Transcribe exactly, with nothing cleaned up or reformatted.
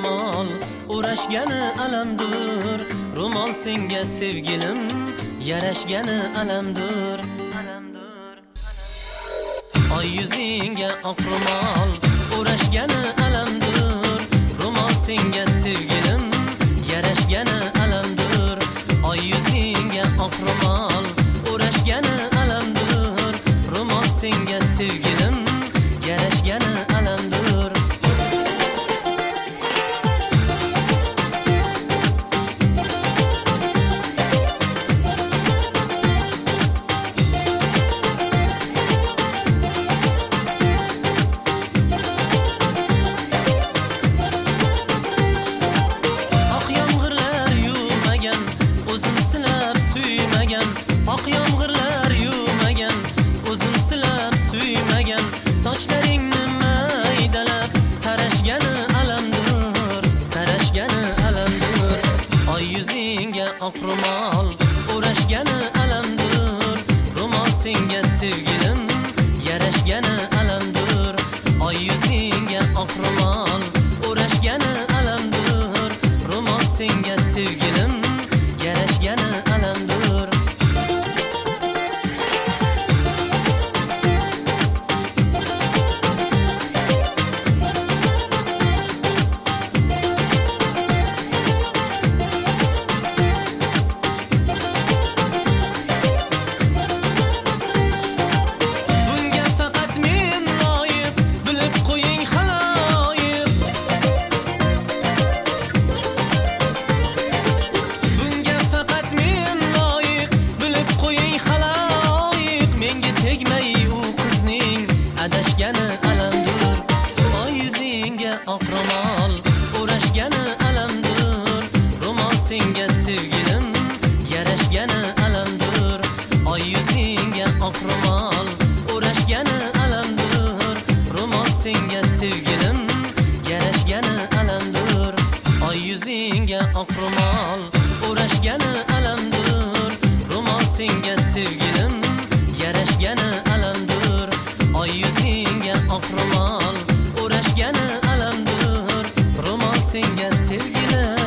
oqromol, uğraşgani alamdur. Ro'mol senga sevgilim, yarashgani alamdur. Oy yuzingga oqromol, uğraşgani alamdur. Ro'mol senga sevgilim, yarashgani alamdur. Oy yuzingga oqromol, uğraşgani alamdur. Ro'mol senga sevgilim, yarashgani alamdur. Oq yomg'irlar yuvmagan, o'zim silab suymagan, sochlaringni maydalab tarashgani alamdur, tarashgani alamdur. Oy yuzingga oq ro'mol, uğraşgani alamdur. Ro'mol senga sevgilim, yarashgani alamdur. Oy yuzingga oq ro'mol, uğraşgani alamdur. Ro'mol senga sevgilim, yarashgani alamdur. Adashgani alamdur. Oy yuzingga oq ro'mol, uğraşgani alamdur. Ro'mol senga sevgilim, yarashgani alamdur. Oy yuzingga oq ro'mol, uğraşgani alamdur. Ro'mol senga sevgilim, yarashgani alamdur. Oy yuzingga oq ro'mol, uğraşgani alamdur. Ro'mol senga sevgilim, yarashgani alamdur. Oy yuzingga oq ro'mol, uğraşgani alamdur. Ro'mol senga sevgilim,